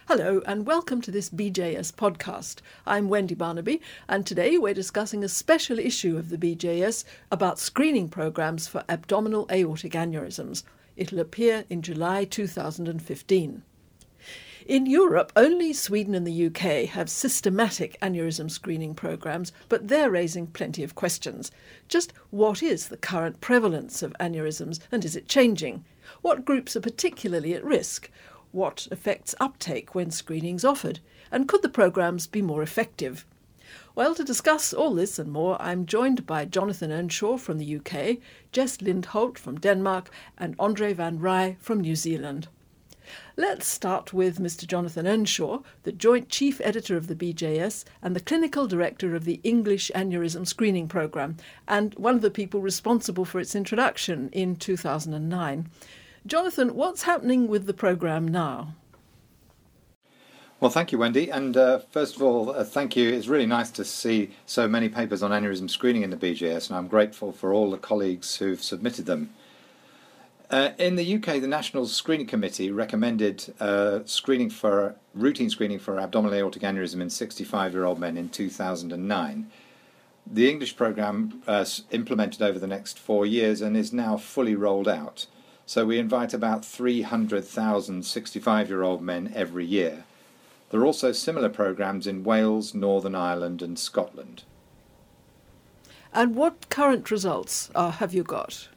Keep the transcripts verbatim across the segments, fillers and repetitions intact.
Hello and welcome to this B J S podcast. I'm Wendy Barnaby and today we're discussing a special issue of the B J S about screening programs for abdominal aortic aneurysms. It'll appear in July two thousand fifteen. In Europe, only Sweden and the U K have systematic aneurysm screening programs, but they're raising plenty of questions. Just what is the current prevalence of aneurysms and is it changing? What groups are particularly at risk? What affects uptake when screening's offered? And could the programmes be more effective? Well, to discuss all this and more, I'm joined by Jonathan Earnshaw from the U K, Jess Lindholt from Denmark, and Andre van Rij from New Zealand. Let's start with Mister Jonathan Earnshaw, the Joint Chief Editor of the B J S and the Clinical Director of the English Aneurysm Screening Programme, and one of the people responsible for its introduction in two thousand nine. Jonathan, what's happening with the programme now? Well, thank you, Wendy. And uh, first of all, uh, thank you. It's really nice to see so many papers on aneurysm screening in the B J S, and I'm grateful for all the colleagues who've submitted them. Uh, in the U K, the National Screening Committee recommended uh, screening for routine screening for abdominal aortic aneurysm in sixty-five-year-old men in two thousand nine. The English programme uh, implemented over the next four years and is now fully rolled out. So we invite about three hundred thousand sixty-five-year-old men every year. There are also similar programmes in Wales, Northern Ireland and Scotland. And what current results uh, have you got?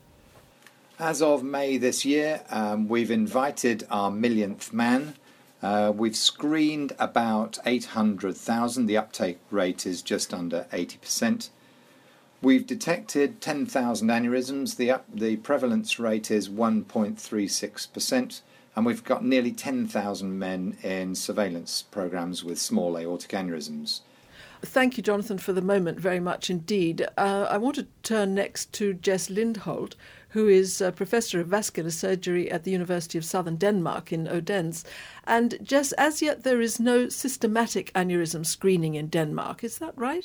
As of May this year, um, we've invited our millionth man. Uh, we've screened about eight hundred thousand. The uptake rate is just under eighty percent. We've detected ten thousand aneurysms. The, up, the prevalence rate is one point three six percent. And we've got nearly ten thousand men in surveillance programmes with small aortic aneurysms. Thank you, Jonathan, for the moment, very much indeed. Uh, I want to turn next to Jess Lindholt, who is a Professor of Vascular Surgery at the University of Southern Denmark in Odense. And Jess, as yet there is no systematic aneurysm screening in Denmark. Is that right?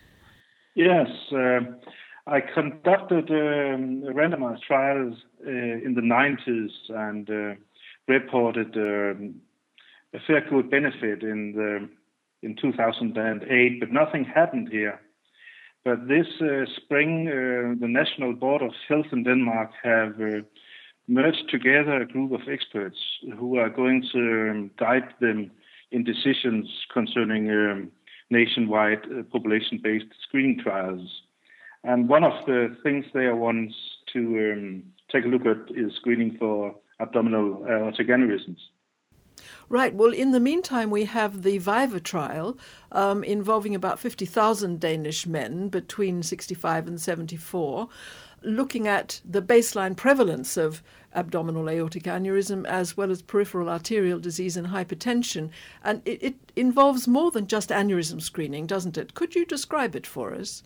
Yes. Uh, I conducted um, randomized trials uh, in the nineties and uh, reported um, a fair good benefit in the in two thousand eight, but nothing happened here. But this uh, spring, uh, the National Board of Health in Denmark have uh, merged together a group of experts who are going to um, guide them in decisions concerning um, nationwide uh, population-based screening trials. And one of the things they want to um, take a look at is screening for abdominal aortic aneurysms. Right. Well, in the meantime, we have the VIVA trial um, involving about fifty thousand Danish men between sixty-five and seventy-four, looking at the baseline prevalence of abdominal aortic aneurysm as well as peripheral arterial disease and hypertension. And it, it involves more than just aneurysm screening, doesn't it? Could you describe it for us?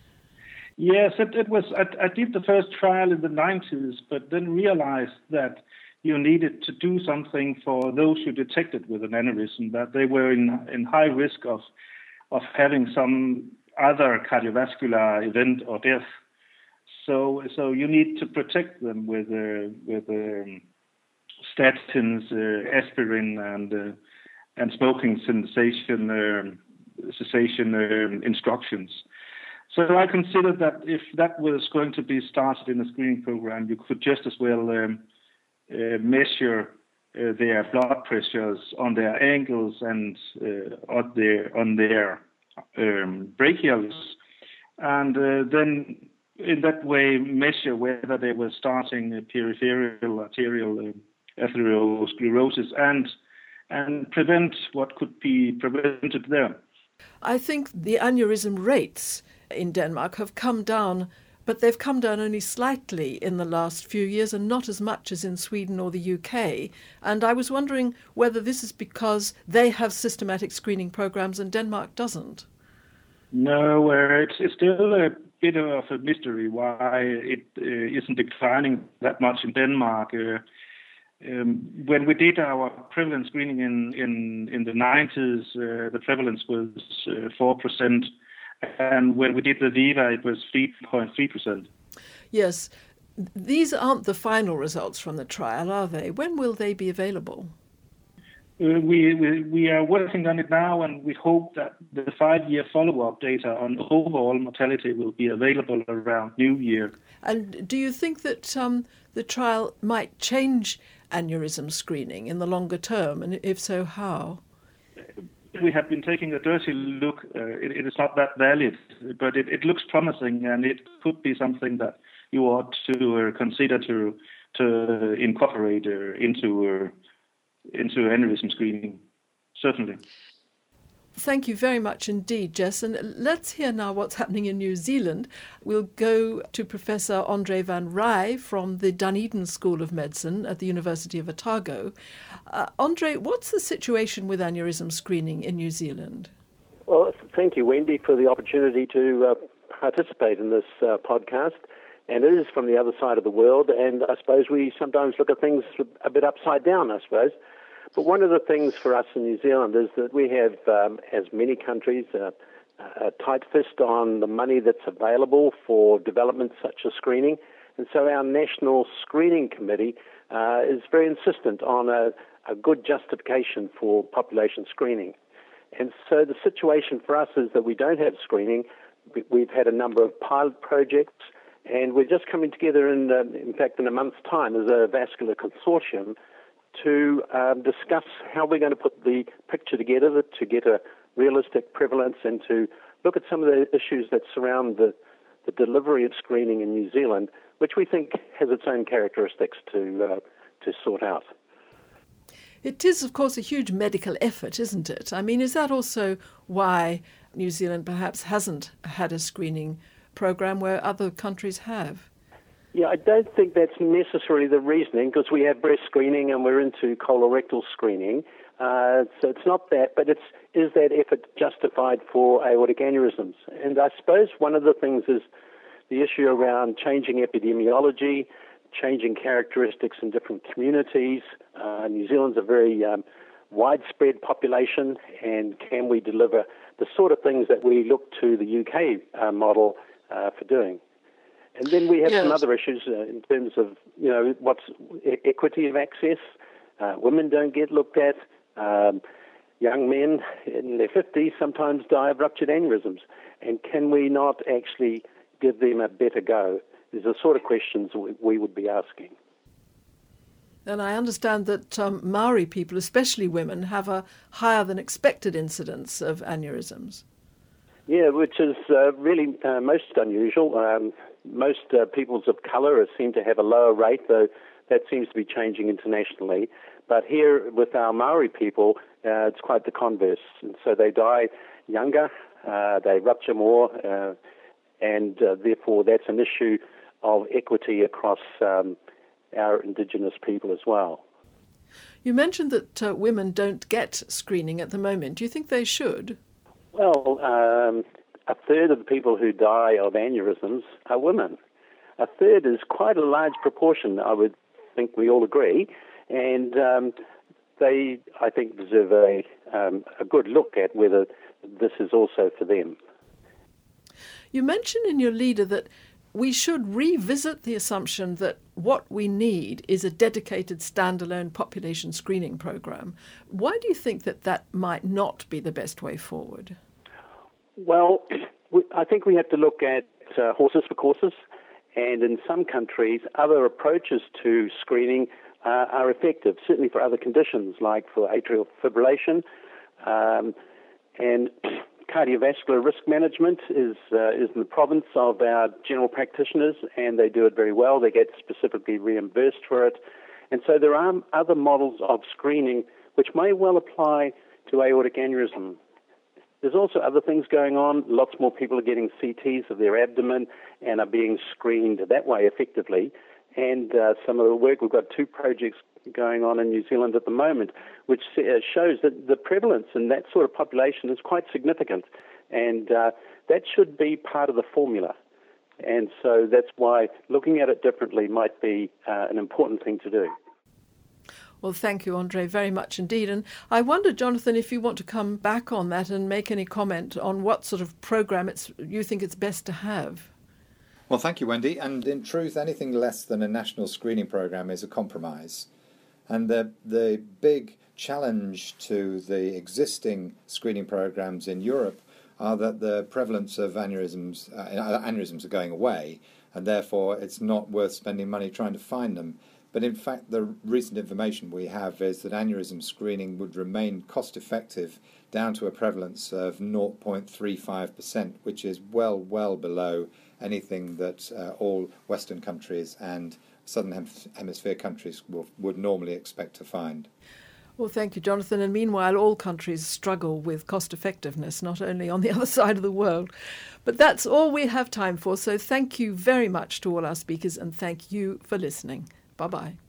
Yes, it, it was. I, I did the first trial in the nineties, but then realized that you needed to do something for those who detected with an aneurysm, that they were in, in high risk of, of having some other cardiovascular event or death. So, so you need to protect them with uh, with um, statins, uh, aspirin, and uh, and smoking cessation uh, cessation uh, instructions. So I considered that if that was going to be started in a screening program, you could just as well um, uh, measure uh, their blood pressures on their ankles and uh, on their on their um, brachials, and uh, then in that way measure whether they were starting a peripheral arterial uh, atherosclerosis and and prevent what could be prevented there. I think the aneurysm rates in Denmark have come down, but they've come down only slightly in the last few years and not as much as in Sweden or the U K. And I was wondering whether this is because they have systematic screening programs and Denmark doesn't. No, uh, it's, it's still a bit of a mystery why it uh, isn't declining that much in Denmark. Uh, um, when we did our prevalence screening in, in, in the nineties, uh, the prevalence was uh, four percent. And when we did the VIVA, it was three point three percent. Yes. These aren't the final results from the trial, are they? When will they be available? Uh, we, we we are working on it now, and we hope that the five-year follow-up data on overall mortality will be available around New Year. And do you think that um, the trial might change aneurysm screening in the longer term, and if so, how? We have been taking a dirty look. Uh, it, it is not that valid, but it, it looks promising, and it could be something that you ought to uh, consider to to incorporate uh, into uh, into aneurysm screening. Certainly. Thank you very much indeed, Jess. And let's hear now what's happening in New Zealand. We'll go to Professor Andre van Rij from the Dunedin School of Medicine at the University of Otago. Uh, Andre, what's the situation with aneurysm screening in New Zealand? Well, thank you, Wendy, for the opportunity to uh, participate in this uh, podcast. And it is from the other side of the world, and I suppose we sometimes look at things a bit upside down, I suppose. But one of the things for us in New Zealand is that we have, um, as many countries, uh, a tight fist on the money that's available for developments such as screening. And so our National Screening Committee uh, is very insistent on a, a good justification for population screening. And so the situation for us is that we don't have screening. We've had a number of pilot projects, and we're just coming together, in, uh, in fact, in a month's time as a vascular consortium to um, discuss how we're going to put the picture together to get a realistic prevalence and to look at some of the issues that surround the, the delivery of screening in New Zealand, which we think has its own characteristics to uh, to sort out. It is, of course, a huge medical effort, isn't it? I mean, is that also why New Zealand perhaps hasn't had a screening program where other countries have? Yeah, I don't think that's necessarily the reasoning, because we have breast screening and we're into colorectal screening. Uh, so it's not that, but it's is that effort justified for aortic aneurysms? And I suppose one of the things is the issue around changing epidemiology, changing characteristics in different communities. Uh, New Zealand's a very um, widespread population, and can we deliver the sort of things that we look to the U K uh, model uh, for doing? And then we have yes. some other issues uh, in terms of, you know, what's e- equity of access. Uh, women don't get looked at. Um, young men in their fifties sometimes die of ruptured aneurysms. And can we not actually give them a better go? These are the sort of questions we, we would be asking. And I understand that um, Maori people, especially women, have a higher than expected incidence of aneurysms. Yeah, which is uh, really uh, most unusual. Um, most uh, peoples of colour seem to have a lower rate, though that seems to be changing internationally. But here with our Maori people, uh, it's quite the converse. And so they die younger, uh, they rupture more, uh, and uh, therefore that's an issue of equity across um, our Indigenous people as well. You mentioned that uh, women don't get screening at the moment. Do you think they should? Well, um, a third of the people who die of aneurysms are women. A third is quite a large proportion, I would think we all agree, and um, they, I think, deserve a, um, a good look at whether this is also for them. You mentioned in your leader that we should revisit the assumption that what we need is a dedicated standalone population screening program. Why do you think that that might not be the best way forward? Well, I think we have to look at uh, horses for courses, and in some countries, other approaches to screening uh, are effective, certainly for other conditions like for atrial fibrillation, um, and cardiovascular risk management is uh, is in the province of our general practitioners, and they do it very well. They get specifically reimbursed for it. And so there are other models of screening which may well apply to aortic aneurysm. There's also other things going on. Lots more people are getting C Ts of their abdomen and are being screened that way effectively. And uh, some of the work, we've got two projects going on in New Zealand at the moment, which shows that the prevalence in that sort of population is quite significant. And uh, that should be part of the formula. And so that's why looking at it differently might be uh, an important thing to do. Well, thank you, Andre, very much indeed. And I wonder, Jonathan, if you want to come back on that and make any comment on what sort of programme it's, you think it's best to have. Well, thank you, Wendy. And in truth, anything less than a national screening programme is a compromise. And the the big challenge to the existing screening programs in Europe are that the prevalence of aneurysms, uh, aneurysms are going away, and therefore it's not worth spending money trying to find them. But in fact, the recent information we have is that aneurysm screening would remain cost-effective down to a prevalence of zero point three five percent, which is well, well below anything that uh, all Western countries and Southern Hemisphere countries will, would normally expect to find. Well, thank you, Jonathan. And meanwhile, all countries struggle with cost-effectiveness, not only on the other side of the world. But that's all we have time for. So thank you very much to all our speakers, and thank you for listening. Bye-bye.